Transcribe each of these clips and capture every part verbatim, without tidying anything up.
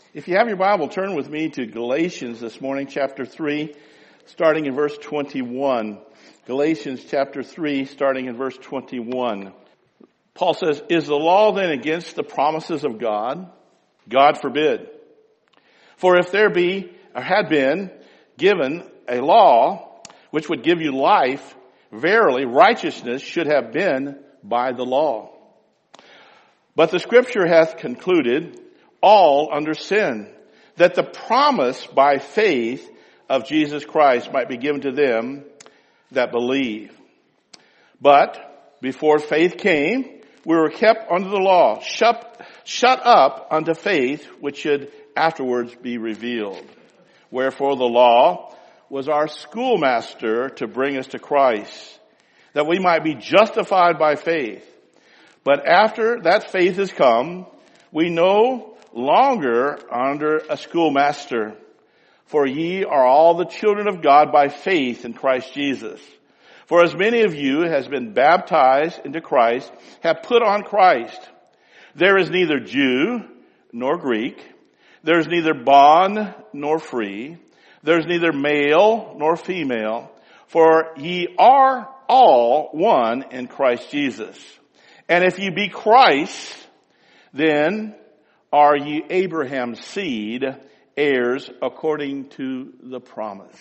If you have your Bible, turn with me to Galatians this morning, chapter three, starting in verse twenty-one. Galatians chapter three, starting in verse twenty-one. Paul says, "Is the law then against the promises of God? God forbid. For if there be, or had been, given a law which would give you life, verily righteousness should have been by the law. But the scripture hath concluded all under sin, that the promise by faith of Jesus Christ might be given to them that believe. But before faith came, we were kept under the law, shut, shut up unto faith, which should afterwards be revealed. Wherefore the law was our schoolmaster to bring us to Christ, that we might be justified by faith. But after that faith is come, we no longer under a schoolmaster. For ye are all the children of God by faith in Christ Jesus. For as many of you as been baptized into Christ have put on Christ. There is neither Jew nor Greek. There is neither bond nor free. There is neither male nor female. For ye are all one in Christ Jesus. And if ye be Christ, then are ye Abraham's seed, heirs according to the promise."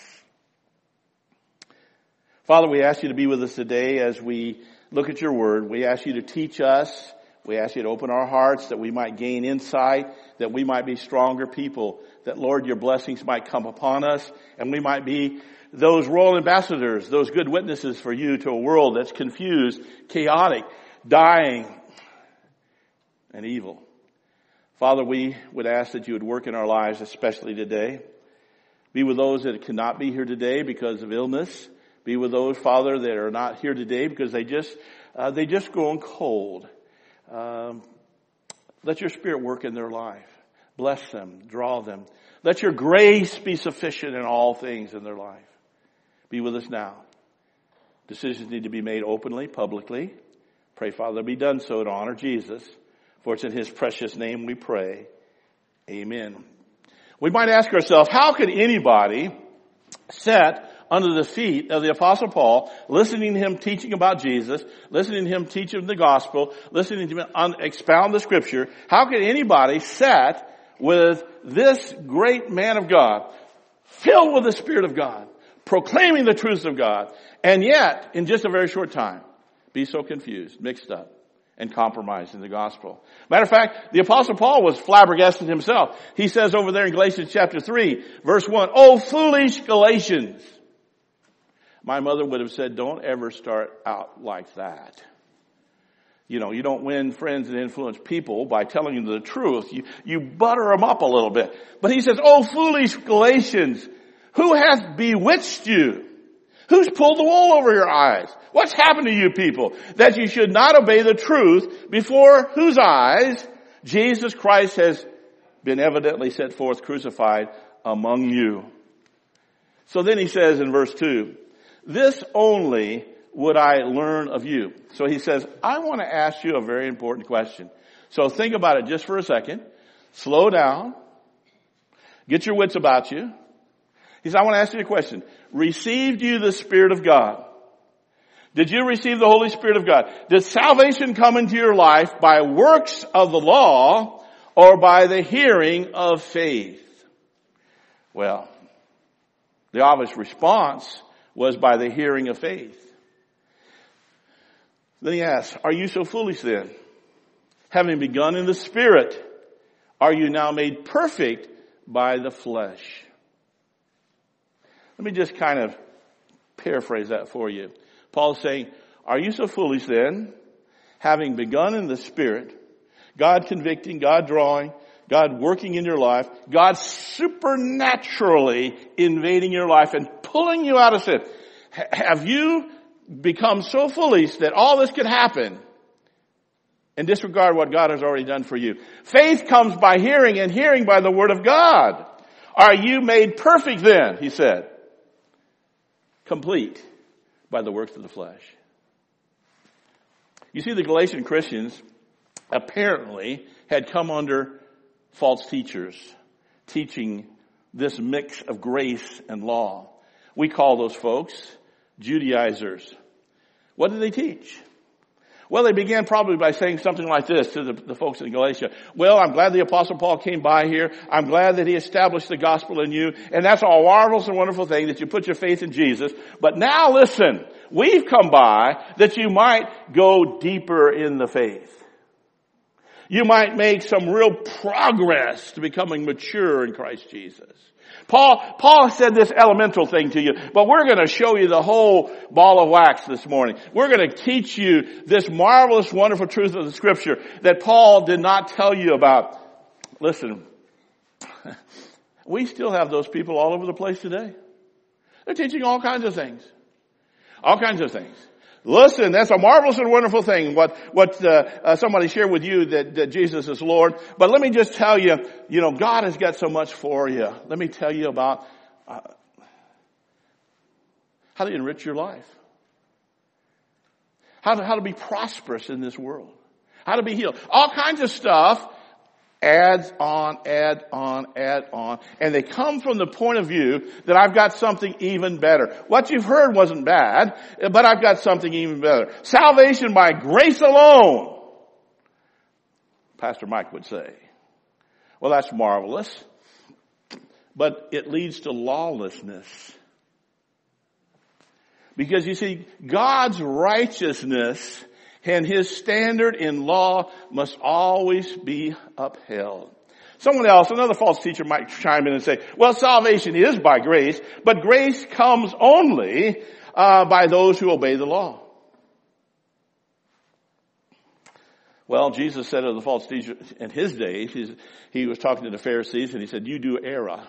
Father, we ask you to be with us today as we look at your word. We ask you to teach us. We ask you to open our hearts that we might gain insight, that we might be stronger people, that, Lord, your blessings might come upon us, and we might be those royal ambassadors, those good witnesses for you to a world that's confused, chaotic, dying, and evil. Father, we would ask that you would work in our lives, especially today. Be with those that cannot be here today because of illness. Be with those, Father, that are not here today because they just uh, they just grown cold. Um, let your Spirit work in their life. Bless them, draw them. Let your grace be sufficient in all things in their life. Be with us now. Decisions need to be made openly, publicly. Pray, Father, be done so to honor Jesus. For it's in his precious name we pray. Amen. We might ask ourselves, how could anybody sit under the feet of the Apostle Paul, listening to him teaching about Jesus, listening to him teaching the gospel, listening to him expound the scripture, how could anybody sit with this great man of God, filled with the Spirit of God, proclaiming the truths of God, and yet, in just a very short time, be so confused, mixed up, and compromised in the gospel? Matter of fact, the Apostle Paul was flabbergasted himself. He says over there in Galatians chapter three, verse one, "O foolish Galatians." My mother would have said, don't ever start out like that. You know, you don't win friends and influence people by telling them the truth. You, you butter them up a little bit. But he says, "O foolish Galatians, who hath bewitched you? Who's pulled the wool over your eyes? What's happened to you people that you should not obey the truth, before whose eyes Jesus Christ has been evidently set forth crucified among you?" So then he says in verse two, "This only would I learn of you." So he says, I want to ask you a very important question. So think about it just for a second. Slow down. Get your wits about you. He says, I want to ask you a question. Received you the Spirit of God? Did you receive the Holy Spirit of God? Did salvation come into your life by works of the law or by the hearing of faith? Well, the obvious response was by the hearing of faith. Then he asks, are you so foolish then? Having begun in the Spirit, are you now made perfect by the flesh? Let me just kind of paraphrase that for you. Paul's saying, are you so foolish then? Having begun in the Spirit, God convicting, God drawing, God working in your life, God supernaturally invading your life and pulling you out of sin. H- have you become so foolish that all this could happen and disregard what God has already done for you? Faith comes by hearing, and hearing by the word of God. Are you made perfect then, he said, complete by the works of the flesh? You see, the Galatian Christians apparently had come under false teachers. teaching this mix of grace and law. We call those folks Judaizers. What did they teach? Well, they began probably by saying something like this to the, the folks in Galatia. Well, I'm glad the Apostle Paul came by here. I'm glad that he established the gospel in you. And that's a marvelous and wonderful thing that you put your faith in Jesus. But now listen, we've come by that you might go deeper in the faith. You might make some real progress to becoming mature in Christ Jesus. Paul, Paul said this elemental thing to you, but we're going to show you the whole ball of wax this morning. We're going to teach you this marvelous, wonderful truth of the Scripture that Paul did not tell you about. Listen, we still have those people all over the place today. They're teaching all kinds of things. All kinds of things. Listen, that's a marvelous and wonderful thing, what, what, uh, uh, somebody shared with you that, that Jesus is Lord. But let me just tell you, you know, God has got so much for you. Let me tell you about, uh, how to enrich your life. How to, how to be prosperous in this world. How to be healed. All kinds of stuff. Adds on, add on, add on. And they come from the point of view that I've got something even better. What you've heard wasn't bad, but I've got something even better. Salvation by grace alone, Pastor Mike would say. Well, that's marvelous, but it leads to lawlessness. Because you see, God's righteousness and His standard in law must always be upheld. Someone else, another false teacher might chime in and say, well, salvation is by grace, but grace comes only uh, by those who obey the law. Well, Jesus said of the false teacher in His day, he's, he was talking to the Pharisees and He said, you do error.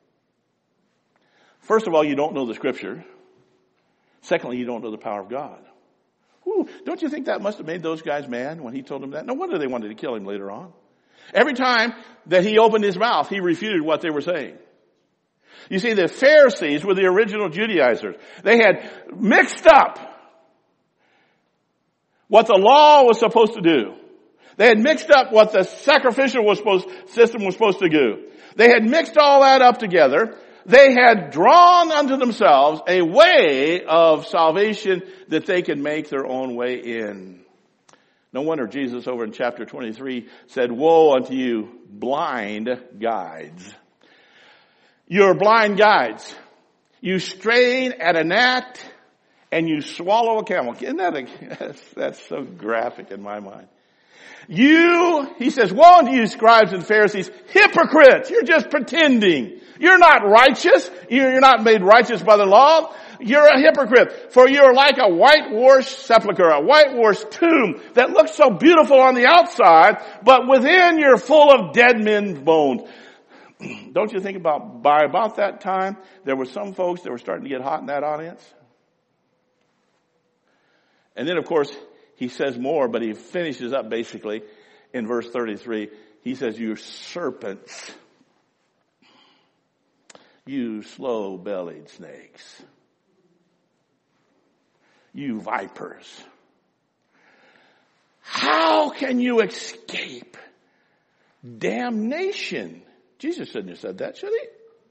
First of all, you don't know the Scripture. Secondly, you don't know the power of God. Ooh, don't you think that must have made those guys mad when He told them that? No wonder they wanted to kill Him later on. Every time that He opened His mouth, He refuted what they were saying. You see, the Pharisees were the original Judaizers. They had mixed up what the law was supposed to do. They had mixed up what the sacrificial was supposed, system was supposed to do. They had mixed all that up together. They had drawn unto themselves a way of salvation that they could make their own way in. No wonder Jesus over in chapter twenty-three said, woe unto you, blind guides. You're blind guides. You strain at a gnat and you swallow a camel. Isn't that a, that's, that's so graphic in my mind. You, he says, woe unto you, scribes and Pharisees, hypocrites. You're just pretending. You're not righteous. You're not made righteous by the law. You're a hypocrite. For you're like a whitewashed sepulcher, a whitewashed tomb that looks so beautiful on the outside, but within you're full of dead men's bones. Don't you think about, by about that time, there were some folks that were starting to get hot in that audience? And then, of course, he says more, but he finishes up basically in verse thirty-three. He says, you serpents, you slow-bellied snakes, you vipers, how can you escape damnation? Jesus shouldn't have said that, should he?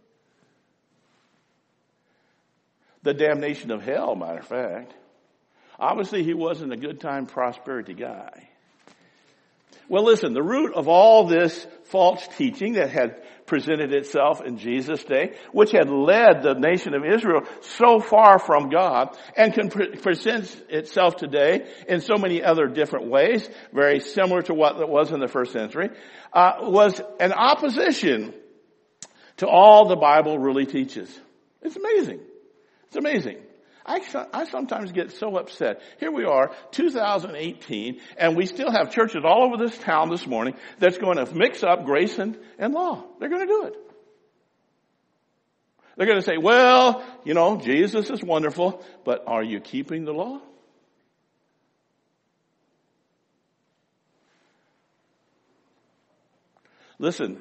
The damnation of hell, matter of fact. Obviously, he wasn't a good time prosperity guy. Well, listen, the root of all this false teaching that had presented itself in Jesus' day, which had led the nation of Israel so far from God and can pre- present itself today in so many other different ways, very similar to what it was in the first century, uh, was an opposition to all the Bible really teaches. It's amazing. It's amazing. I, I sometimes get so upset. Here we are, two thousand eighteen, and we still have churches all over this town this morning that's going to mix up grace and, and law. They're going to do it. They're going to say, well, you know, Jesus is wonderful, but are you keeping the law? Listen,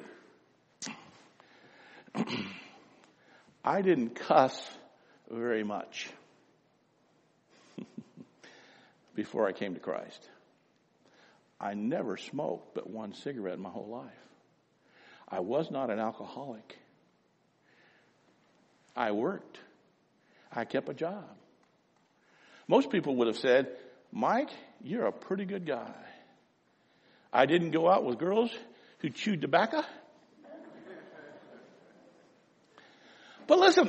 I didn't cuss very much before I came to Christ. I never smoked but one cigarette in my whole life. I was not an alcoholic. I worked. I kept a job. Most people would have said, Mike, you're a pretty good guy. I didn't go out with girls who chewed tobacco. But listen,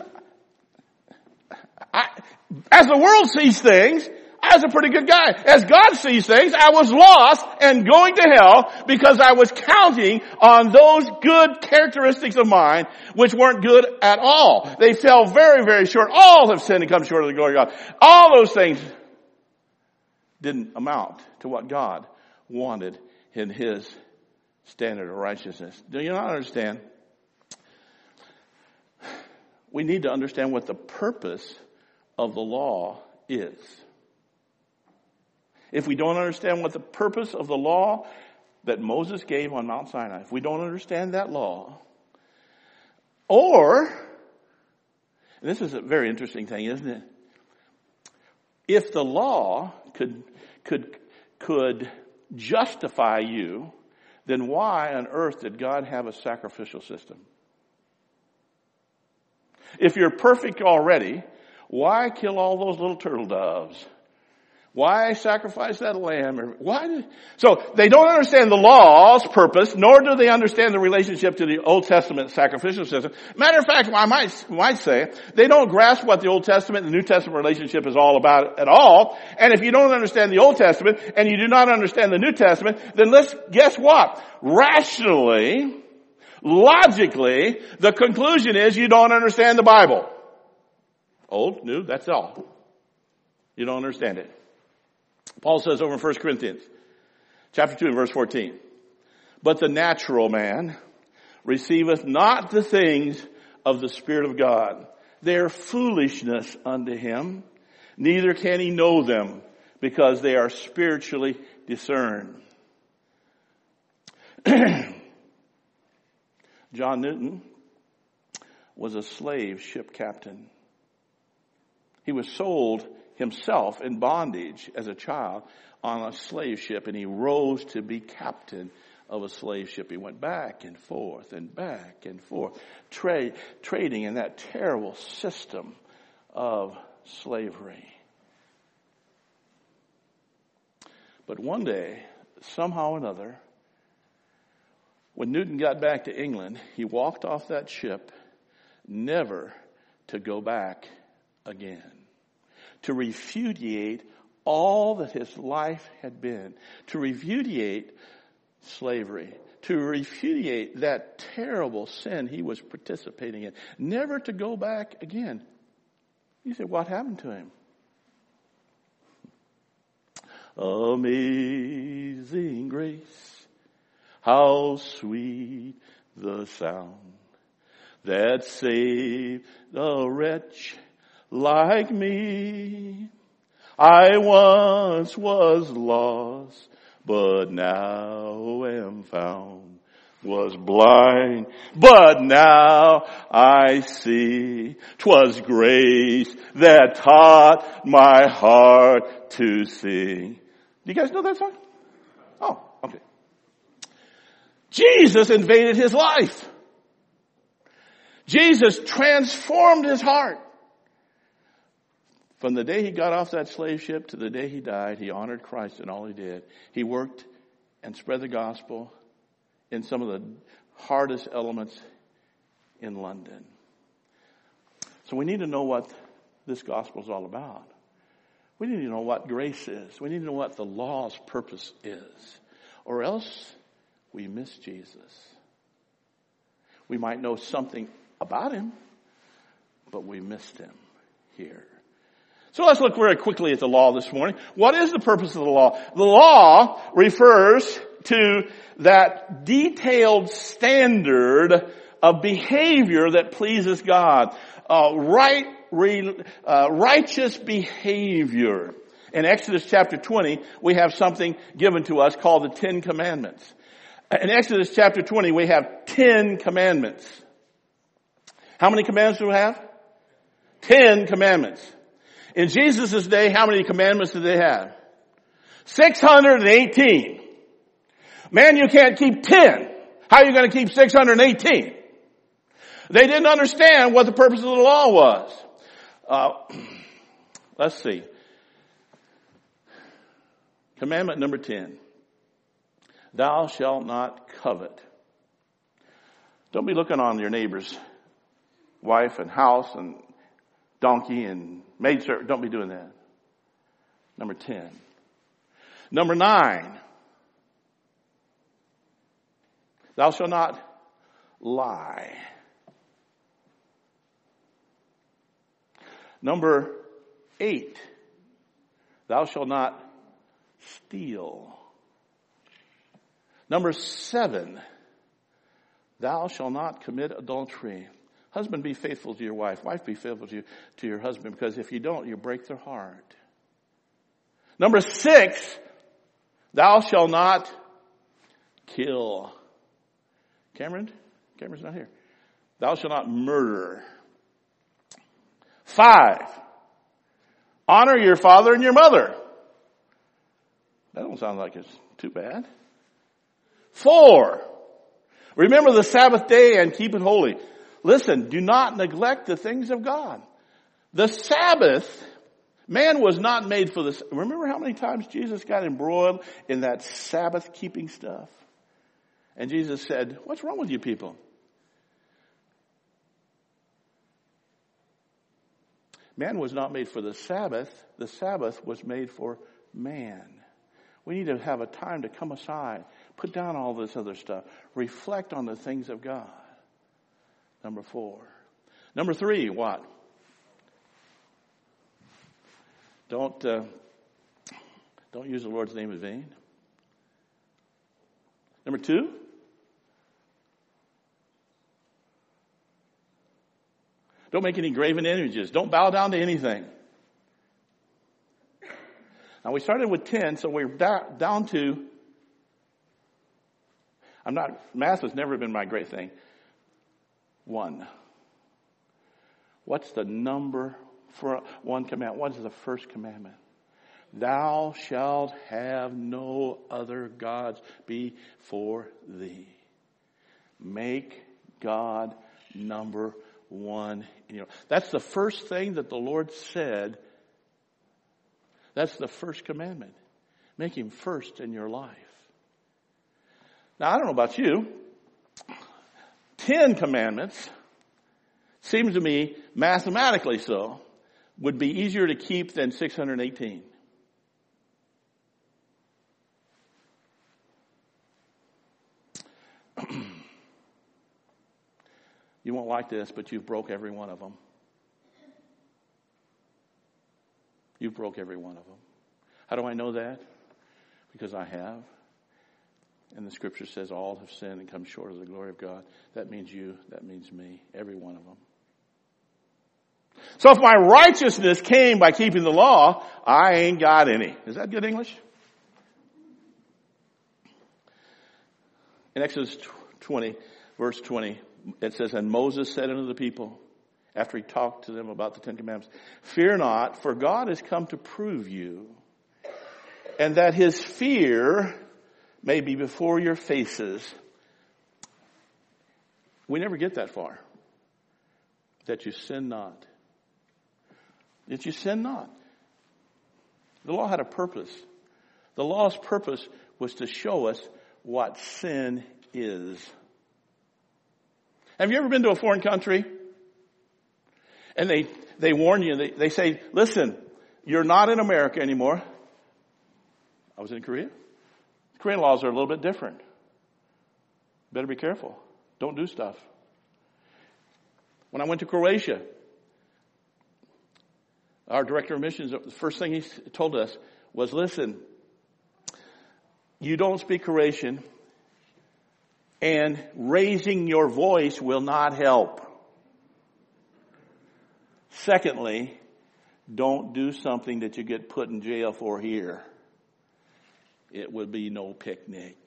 I, as the world sees things, I was a pretty good guy. As God sees things, I was lost and going to hell because I was counting on those good characteristics of mine which weren't good at all. They fell very, very short. All have sinned and come short of the glory of God. All those things didn't amount to what God wanted in His standard of righteousness. Do you not understand? We need to understand what the purpose of the law is. If we don't understand what the purpose of the law that Moses gave on Mount Sinai, if we don't understand that law, or, and this is a very interesting thing, isn't it? If the law could, could, could justify you, then why on earth did God have a sacrificial system? If you're perfect already, why kill all those little turtle doves? Why sacrifice that lamb? Or why? Did, so they don't understand the law's purpose, nor do they understand the relationship to the Old Testament sacrificial system. Matter of fact, I might, might say, they don't grasp what the Old Testament and the New Testament relationship is all about at all. And if you don't understand the Old Testament and you do not understand the New Testament, then let's guess what? Rationally, logically, the conclusion is you don't understand the Bible. Old, new, that's all. You don't understand it. Paul says over in First Corinthians, chapter two and verse fourteen, but the natural man receiveth not the things of the Spirit of God. They are foolishness unto him, neither can he know them, because they are spiritually discerned. John Newton was a slave ship captain. He was sold himself in bondage as a child on a slave ship, and he rose to be captain of a slave ship. He went back and forth and back and forth, trade, trading in that terrible system of slavery. But one day, somehow or another, when Newton got back to England, he walked off that ship, never to go back again. To repudiate all that his life had been. To repudiate slavery. To repudiate that terrible sin he was participating in. Never to go back again. You say, what happened to him? Amazing grace, how sweet the sound that saved a wretch like me. I once was lost, but now am found. Was blind, but now I see. 'Twas grace that taught my heart to sing. Do you guys know that song? Oh, okay. Jesus invaded his life. Jesus transformed his heart. From the day he got off that slave ship to the day he died, he honored Christ in all he did. He worked and spread the gospel in some of the hardest elements in London. So we need to know what this gospel is all about. We need to know what grace is. We need to know what the law's purpose is. Or else we miss Jesus. We might know something about him, but we missed him here. So let's look very quickly at the law this morning. What is the purpose of the law? The law refers to that detailed standard of behavior that pleases God. Uh, right, re, uh, righteous behavior. In Exodus chapter twenty, we have something given to us called the Ten Commandments. In Exodus chapter twenty, we have ten commandments. How many commandments do we have? Ten commandments. In Jesus' day, how many commandments did they have? six hundred eighteen. Man, you can't keep ten. How are you going to keep six hundred eighteen? They didn't understand what the purpose of the law was. Uh, let's see. Commandment number ten. Thou shalt not covet. Don't be looking on your neighbor's wife and house and donkey and maidservant. Don't be doing that. Number ten. Number nine. Thou shalt not lie. Number eight. Thou shalt not steal. Number seven. Thou shalt not commit adultery. Husband, be faithful to your wife. Wife, be faithful to, you, to your husband, because if you don't, you break their heart. Number six, thou shalt not kill. Cameron? Cameron's not here. Thou shalt not murder. Five, honor your father and your mother. That don't sound like it's too bad. Four, remember the Sabbath day and keep it holy. Listen, do not neglect the things of God. The Sabbath, man was not made for this. Remember how many times Jesus got embroiled in that Sabbath keeping stuff? And Jesus said, what's wrong with you people? Man was not made for the Sabbath. The Sabbath was made for man. We need to have a time to come aside, put down all this other stuff, reflect on the things of God. Number four. Number three, what? Don't uh, don't use the Lord's name in vain. Number two. Don't make any graven images. Don't bow down to anything. Now we started with ten, so we're da- down to, I'm not, math has never been my great thing. One. What's the number for one commandment? What is the first commandment? Thou shalt have no other gods before thee. Make God number one. You know, that's the first thing that the Lord said. That's the first commandment. Make him first in your life. Now, I don't know about you. Ten commandments, seems to me, mathematically so, would be easier to keep than six hundred eighteen. You won't like this, but you've broke every one of them. You've broke every one of them. How do I know that? Because I have. And the scripture says all have sinned and come short of the glory of God. That means you. That means me. Every one of them. So if my righteousness came by keeping the law, I ain't got any. Is that good English? In Exodus twenty, verse twenty, it says, and Moses said unto the people, after he talked to them about the Ten Commandments, fear not, for God has come to prove you, and that his fear may be before your faces. We never get that far. That you sin not. That you sin not. The law had a purpose. The law's purpose was to show us what sin is. Have you ever been to a foreign country? And they, they warn you, they, they say, listen, you're not in America anymore. I was in Korea. Korean laws are a little bit different. Better be careful. Don't do stuff. When I went to Croatia, our director of missions, the first thing he told us was, listen, you don't speak Croatian, and raising your voice will not help. Secondly, don't do something that you get put in jail for here. It would be no picnic.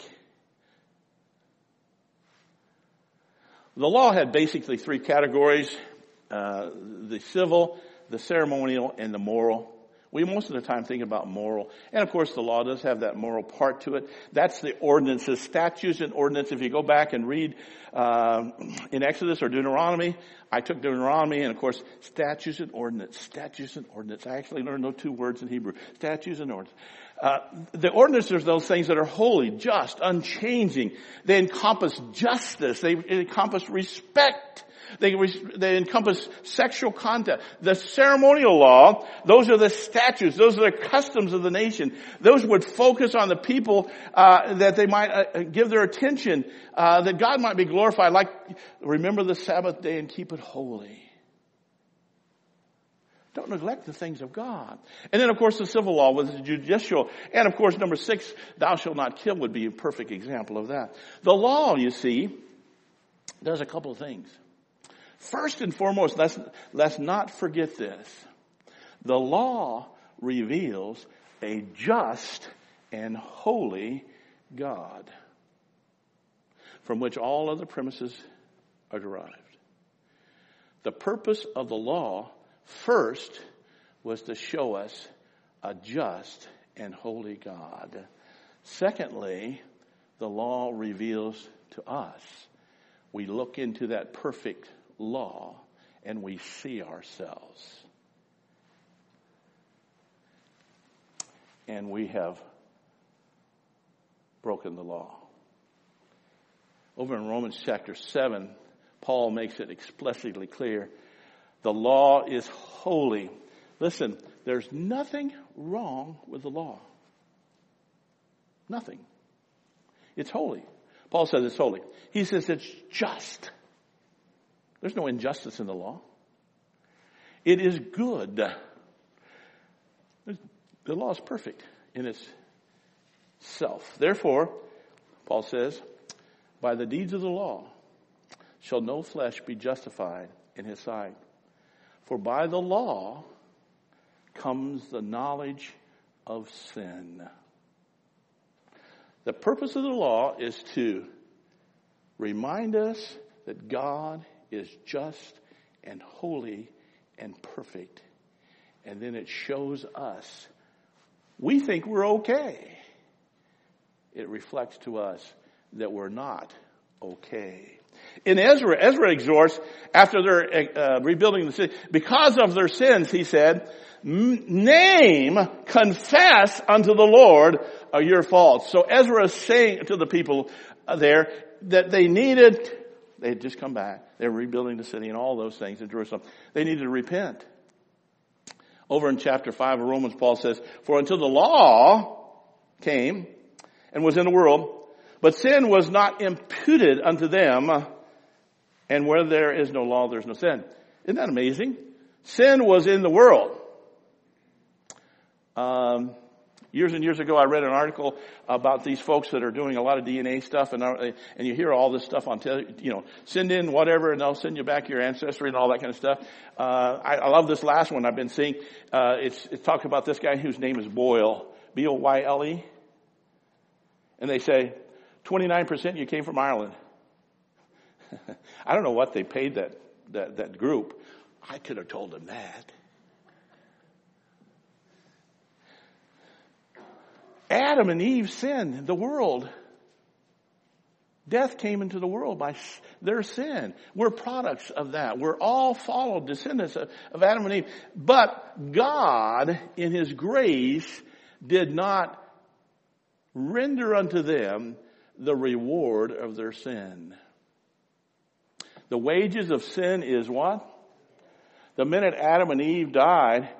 The law had basically three categories, uh, the civil, the ceremonial, and the moral. We most of the time think about moral. And of course the law does have that moral part to it. That's the ordinances, statutes and ordinance. If you go back and read uh, in Exodus or Deuteronomy, I took Deuteronomy and of course statutes and ordinance, statutes and ordinance. I actually learned those two words in Hebrew, statutes and ordinance. Uh, the ordinances are those things that are holy, just, unchanging. They encompass justice. They encompass respect. They, they encompass sexual conduct. The ceremonial law, those are the statutes. Those are the customs of the nation. Those would focus on the people uh, that they might uh, give their attention, uh, that God might be glorified. Like, remember the Sabbath day and keep it holy. Don't neglect the things of God. And then, of course, the civil law was the judicial. And, of course, number six, thou shalt not kill would be a perfect example of that. The law, you see, does a couple of things. First and foremost, let's, let's not forget this. The law reveals a just and holy God from which all other premises are derived. The purpose of the law first was to show us a just and holy God. Secondly, the law reveals to us. We look into that perfect law and we see ourselves. And we have broken the law. Over in Romans chapter seven, Paul makes it explicitly clear. The law is holy. Listen, there's nothing wrong with the law. Nothing. It's holy. Paul says it's holy. He says it's just. There's no injustice in the law. It is good. The law is perfect in its self. Therefore, Paul says, by the deeds of the law shall no flesh be justified in his sight. For by the law comes the knowledge of sin. The purpose of the law is to remind us that God is just and holy and perfect. And then it shows us, we think we're okay. It reflects to us that we're not okay. In Ezra, Ezra exhorts, after they're uh, rebuilding the city, because of their sins, he said, name, confess unto the Lord uh, your faults. So Ezra is saying to the people uh, there that they needed, they had just come back, they were rebuilding the city and all those things in Jerusalem. They needed to repent. Over in chapter five of Romans, Paul says, for until the law came and was in the world, but sin was not imputed unto them, and where there is no law, there's no sin. Isn't that amazing? Sin was in the world. Um, years and years ago, I read an article about these folks that are doing a lot of D N A stuff, and and you hear all this stuff on, tele, you know, send in whatever, and they'll send you back your ancestry and all that kind of stuff. Uh, I, I love this last one I've been seeing. Uh, it's, it's talking about this guy whose name is Boyle, B O Y L E, and they say, twenty-nine percent you came from Ireland. I don't know what they paid that, that, that group. I could have told them that. Adam and Eve sinned. The world. Death came into the world by their sin. We're products of that. We're all followed descendants of, of Adam and Eve. But God, in His grace, did not render unto them the reward of their sin. The wages of sin is what? The minute Adam and Eve died,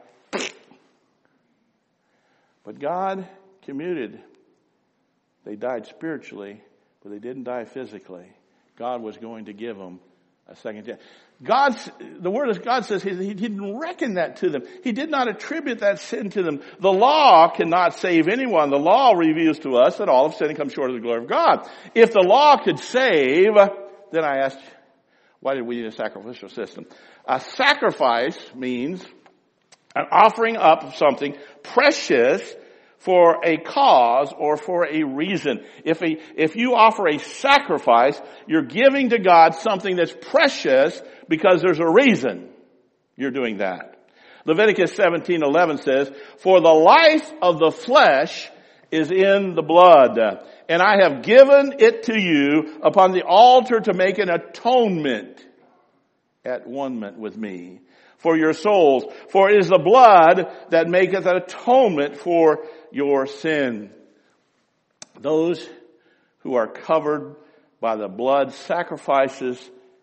but God commuted. They died spiritually, but they didn't die physically. God was going to give them a second chance. God's, the word of God says he, he didn't reckon that to them. He did not attribute that sin to them. The law cannot save anyone. The law reveals to us that all of sin comes short of the glory of God. If the law could save, then I asked, why did we need a sacrificial system? A sacrifice means an offering up of something precious for a cause or for a reason. If a, if you offer a sacrifice, you're giving to God something that's precious because there's a reason you're doing that. Leviticus seventeen eleven says, "For the life of the flesh is in the blood, and I have given it to you upon the altar to make an atonement at one-ment with me for your souls. For it is the blood that maketh an atonement for your sin." Those who are covered by the blood sacrifices,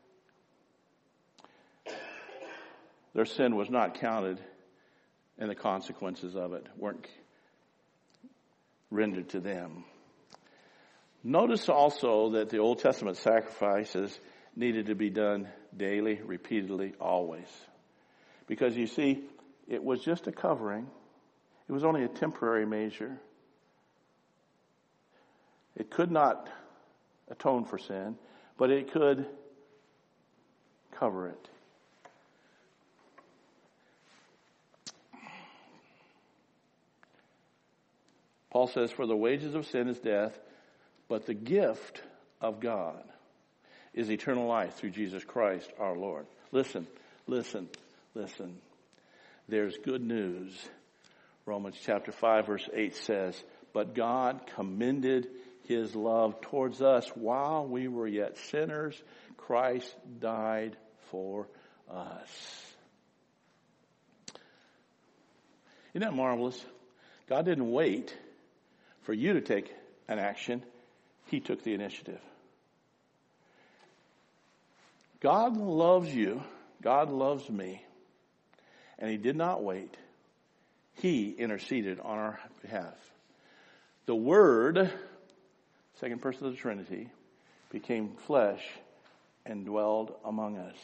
their sin was not counted, and the consequences of it weren't rendered to them. Notice also that the Old Testament sacrifices needed to be done daily, repeatedly, always. Because you see, it was just a covering. It was only a temporary measure. It could not atone for sin, but it could cover it. Paul says, "For the wages of sin is death, but the gift of God is eternal life through Jesus Christ our Lord." Listen, listen, listen. There's good news. Romans chapter five verse eight says, "But God commended His love towards us while we were yet sinners. Christ died for us." Isn't that marvelous? God didn't wait for you to take an action. He took the initiative. God loves you. God loves me. And He did not wait. He interceded on our behalf. The Word, second person of the Trinity, became flesh and dwelled among us.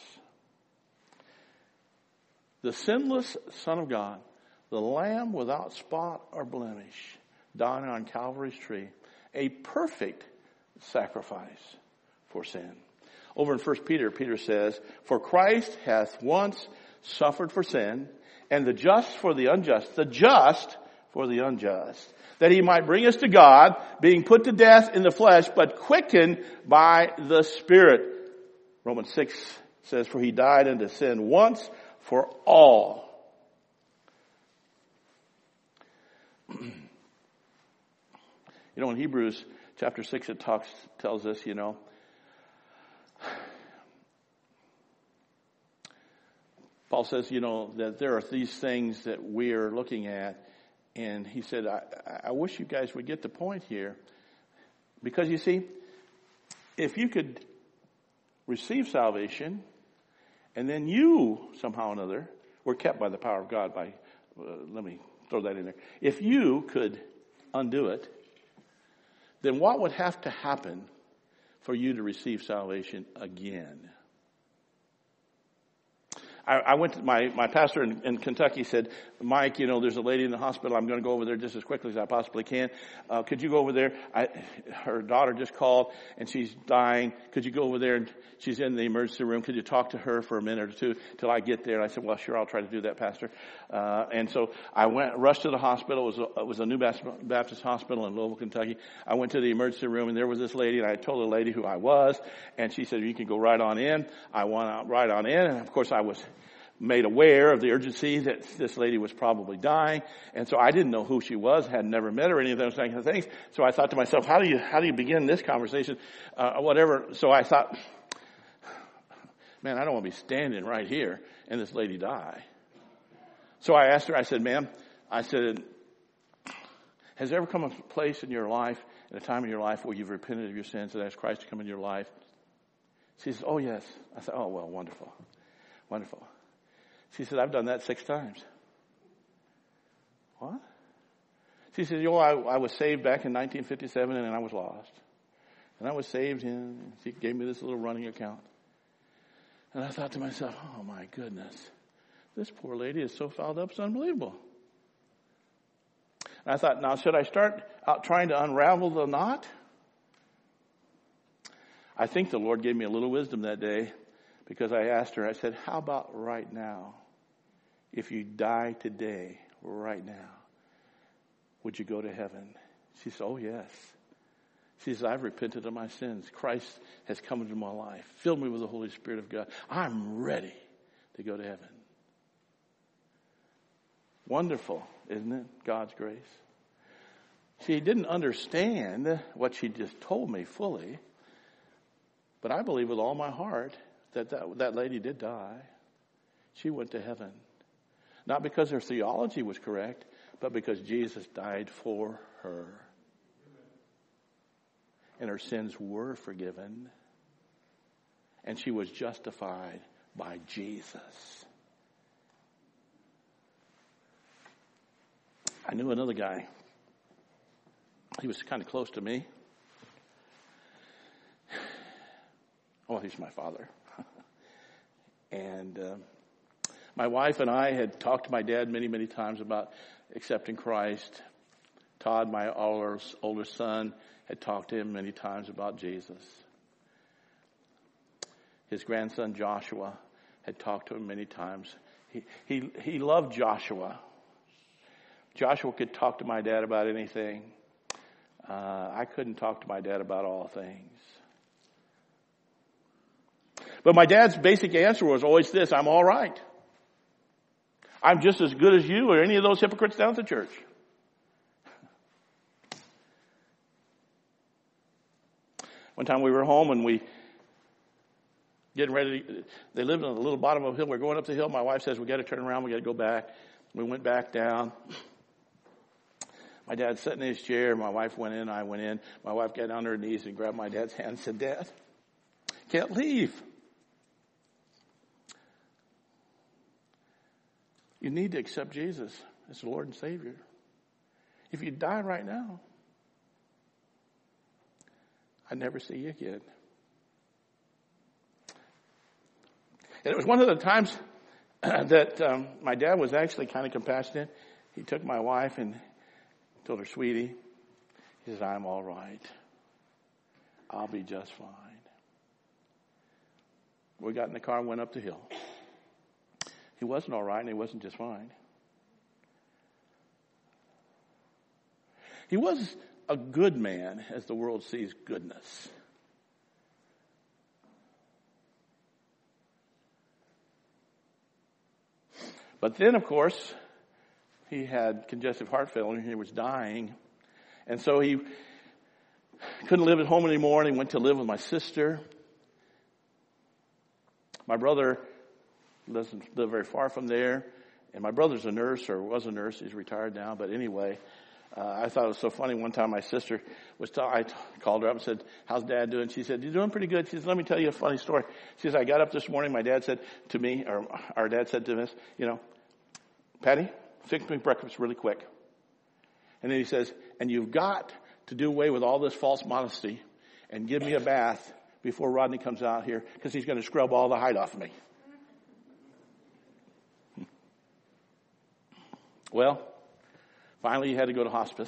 The sinless Son of God, the Lamb without spot or blemish, dying on Calvary's tree, a perfect sacrifice for sin. Over in First Peter, Peter says, "For Christ hath once suffered for sin, and the just for the unjust, the just for the unjust, that He might bring us to God, being put to death in the flesh, but quickened by the Spirit." Romans six says, "For He died unto sin once for all." You know, in Hebrews chapter six, it talks, tells us, you know, Paul says, you know, that there are these things that we're looking at. And he said, I, I wish you guys would get the point here. Because you see, if you could receive salvation, and then you, somehow or another, were kept by the power of God by, uh, let me throw that in there. If you could undo it, then what would have to happen for you to receive salvation again? I, I went to my, my pastor in, in Kentucky said, "Mike, you know, there's a lady in the hospital. I'm going to go over there just as quickly as I possibly can. Uh, could you go over there? I, her daughter just called and she's dying. Could you go over there? And she's in the emergency room. Could you talk to her for a minute or two till I get there?" And I said, "Well, sure, I'll try to do that, Pastor." Uh, and so I went, rushed to the hospital. It was a, it was a New Baptist hospital in Louisville, Kentucky. I went to the emergency room and there was this lady, and I told the lady who I was, and she said, "You can go right on in." I went right on in, and of course I was made aware of the urgency that this lady was probably dying. And so I didn't know who she was, had never met her, any of those kinds of things. So I thought to myself, how do you, how do you begin this conversation? Uh, whatever. So I thought, man, I don't want to be standing right here and this lady die. So I asked her, I said, "Ma'am," I said, "has there ever come a place in your life, at a time in your life where you've repented of your sins and asked Christ to come into your life?" She says, "Oh, yes." I said, "Oh, well, wonderful. Wonderful." She said, "I've done that six times." What? She said, "You know, I, I was saved back in nineteen fifty-seven and I was lost. And I was saved and she gave me this little running account." And I thought to myself, oh my goodness, this poor lady is so fouled up, it's unbelievable. And I thought, now should I start out trying to unravel the knot? I think the Lord gave me a little wisdom that day, because I asked her, I said, "How about right now? If you die today, right now, would you go to heaven?" She said, "Oh, yes." She says, "I've repented of my sins. Christ has come into my life, filled me with the Holy Spirit of God. I'm ready to go to heaven." Wonderful, isn't it? God's grace. She didn't understand what she just told me fully, but I believe with all my heart that that, that lady did die. She went to heaven. Not because her theology was correct, but because Jesus died for her. And her sins were forgiven. And she was justified by Jesus. I knew another guy. He was kind of close to me. Oh, he's my father. and uh, my wife and I had talked to my dad many, many times about accepting Christ. Todd, my older, older son, had talked to him many times about Jesus. His grandson Joshua had talked to him many times. He he he loved Joshua. Joshua could talk to my dad about anything. Uh, I couldn't talk to my dad about all things. But my dad's basic answer was always this: I'm all right. I'm just as good as you or any of those hypocrites down at the church. One time we were home and we getting ready to, they lived on the little bottom of a hill. We're going up the hill. My wife says, we got to turn around. We got to go back. We went back down. My dad sat in his chair. My wife went in. I went in. My wife got on her knees and grabbed my dad's hand and said, Dad, can't leave. You need to accept Jesus as the Lord and Savior. If you die right now, I'd never see you again. And it was one of the times that um, my dad was actually kind of compassionate. He took my wife and told her, sweetie, he says, I'm all right. I'll be just fine. We got in the car and went up the hill. He wasn't all right and he wasn't just fine. He was a good man as the world sees goodness. But then, of course, he had congestive heart failure and he was dying. And so he couldn't live at home anymore and he went to live with my sister. My brother doesn't live very far from there. And my brother's a nurse, or was a nurse. He's retired now. But anyway, uh, I thought it was so funny. One time my sister was, ta- I t- called her up and said, how's Dad doing? She said, you're doing pretty good. She said, let me tell you a funny story. She says, I got up this morning. My dad said to me, or our dad said to us, you know, Patty, fix me breakfast really quick. And then he says, and you've got to do away with all this false modesty and give me a bath before Rodney comes out here, because he's going to scrub all the hide off of me. Well, finally he had to go to hospice.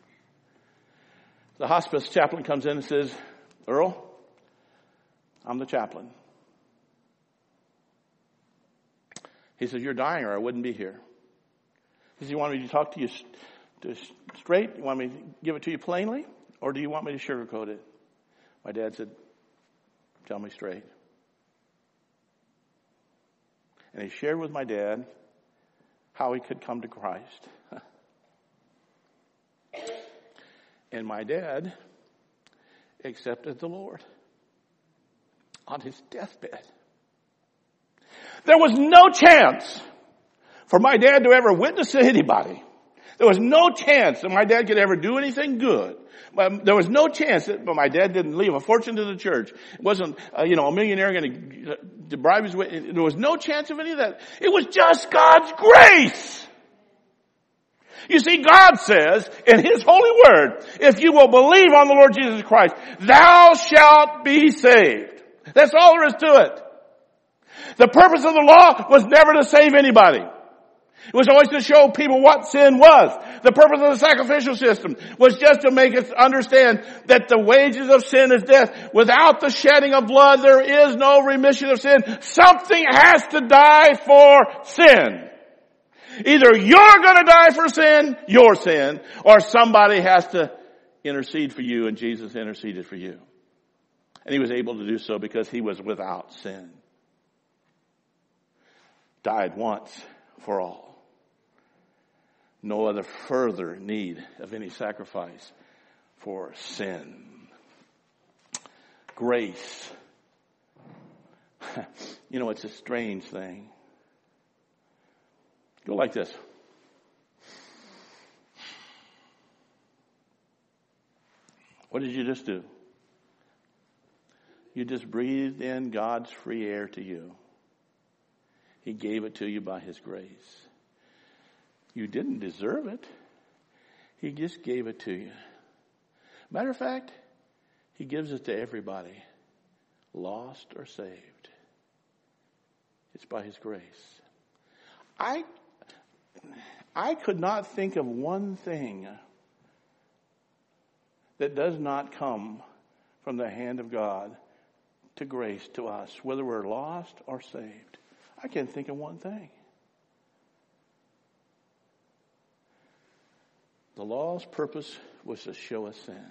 The hospice chaplain comes in and says, Earl, I'm the chaplain. He says, you're dying or I wouldn't be here. He says, you want me to talk to you to straight? You want me to give it to you plainly? Or do you want me to sugarcoat it? My dad said, tell me straight. And he shared with my dad how he could come to Christ. And my dad accepted the Lord on his deathbed. There was no chance for my dad to ever witness to anybody. There was no chance that my dad could ever do anything good. But there was no chance that but my dad didn't leave a fortune to the church. It wasn't, uh, you know, a millionaire going to deprive his way. There was no chance of any of that. It was just God's grace. You see, God says in His holy word, if you will believe on the Lord Jesus Christ, thou shalt be saved. That's all there is to it. The purpose of the law was never to save anybody. It was always to show people what sin was. The purpose of the sacrificial system was just to make us understand that the wages of sin is death. Without the shedding of blood, there is no remission of sin. Something has to die for sin. Either you're going to die for sin, your sin, or somebody has to intercede for you, and Jesus interceded for you. And He was able to do so because He was without sin. Died once for all. no other further need of any sacrifice for sin. Grace. You know, it's a strange thing. Go like this. What did you just do? You just breathed in God's free air to you. He gave it to you by His grace. You didn't deserve it. He just gave it to you. Matter of fact, He gives it to everybody, lost or saved. It's by His grace. I, I could not think of one thing that does not come from the hand of God to grace to us, whether we're lost or saved. I can't think of one thing. The law's purpose was to show us sin.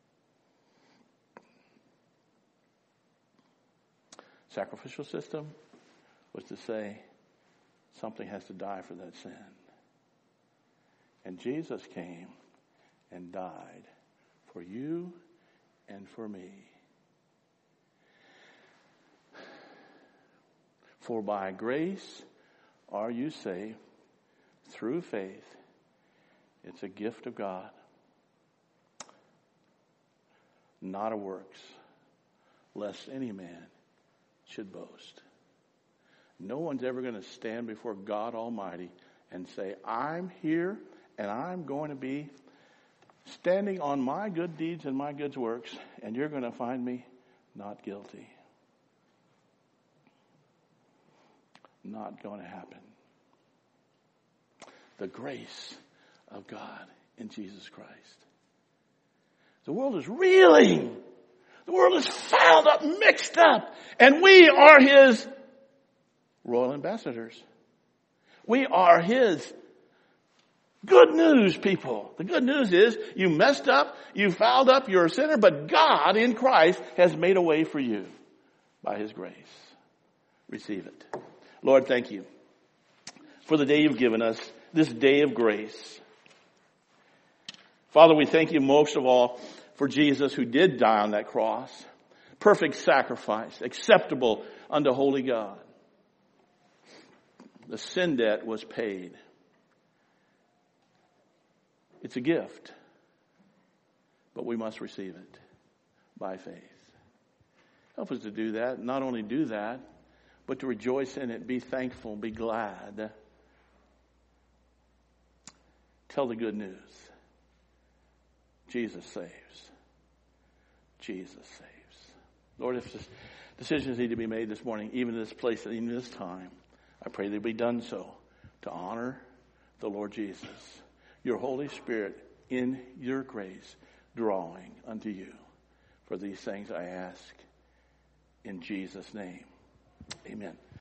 Sacrificial system was to say something has to die for that sin. And Jesus came and died for you and for me. For by grace are you saved through faith. It's a gift of God, not of works, lest any man should boast. No one's ever going to stand before God Almighty and say, I'm here and I'm going to be standing on my good deeds and my good works, and you're going to find me not guilty. Not going to happen. The grace of God in Jesus Christ. The world is reeling. The world is fouled up, mixed up, and we are His royal ambassadors. We are His good news people. The good news is you messed up, you fouled up, you're a sinner, but God in Christ has made a way for you by His grace. Receive it. Lord, thank you for the day you've given us, this day of grace. Father, we thank you most of all for Jesus who did die on that cross. Perfect sacrifice, acceptable unto holy God. The sin debt was paid. It's a gift, but we must receive it by faith. Help us to do that. Not only do that, but to rejoice in it, be thankful, be glad. Tell the good news. Jesus saves. Jesus saves. Lord, if decisions need to be made this morning, even in this place, even in this time, I pray they be done so to honor the Lord Jesus, your Holy Spirit in your grace, drawing unto you. For these things I ask in Jesus' name. Amen.